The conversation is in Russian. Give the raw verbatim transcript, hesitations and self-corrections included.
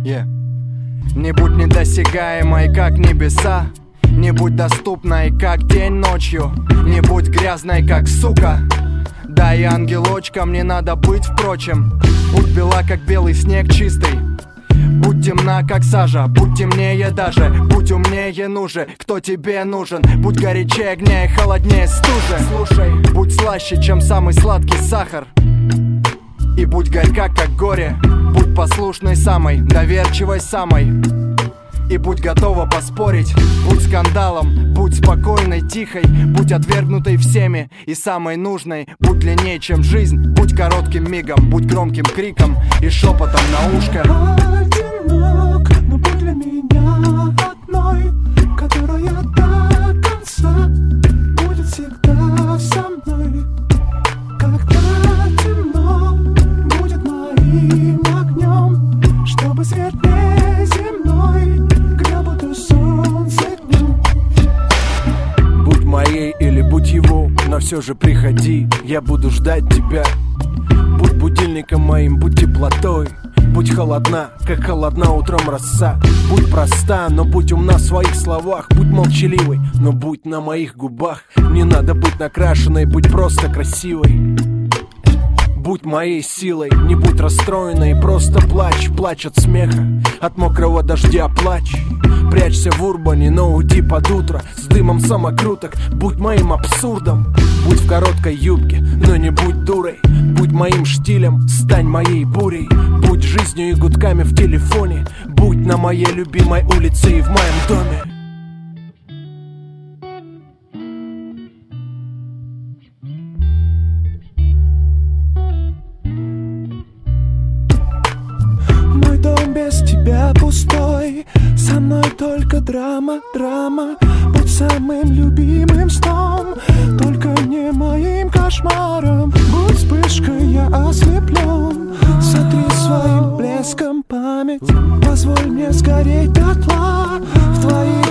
Yeah. Не будь недосягаемой, как небеса, не будь доступной, как день ночью, не будь грязной, как сука. Да и ангелочком не надо быть, впрочем. Будь бела, как белый снег чистый, будь темна, как сажа, будь темнее даже, будь умнее нужен, кто тебе нужен. Будь горячее огня и холоднее стужи. Слушай, будь слаще, чем самый сладкий сахар, и будь горька, как горе. Будь послушной самой, доверчивой самой, и будь готова поспорить. Будь скандалом, будь спокойной, тихой, будь отвергнутой всеми и самой нужной. Будь длиннее, чем жизнь, будь коротким мигом, будь громким криком и шепотом на ушко. Одинок, но будь для меня одной, которая до конца будет всегда со мной. Когда темно, будет моим огнем, чтобы свет не земной грел будто солнце днем. Будь моей или будь его, но все же приходи, я буду ждать тебя. Будь будильником моим, будь теплотой, будь холодна, как холодна утром роса. Будь проста, но будь умна в своих словах. Будь молчаливой, но будь на моих губах. Не надо быть накрашенной, будь просто красивой. Будь моей силой, не будь расстроенной, просто плачь, плачь от смеха, от мокрого дождя плачь. Прячься в урбане, но уйди под утро с дымом самокруток. Будь моим абсурдом, будь в короткой юбке, но не будь дурой. Будь моим штилем, стань моей бурей. Будь жизнью и гудками в телефоне, будь на моей любимой улице и в моем доме. Мой дом без тебя пустой, со мной только драма, драма. Будь самым любимым сном, только не моим кошмаром. Будь вспышкой, я ослеплен, сотри своим блеском память. Позволь мне сгореть дотла в твоих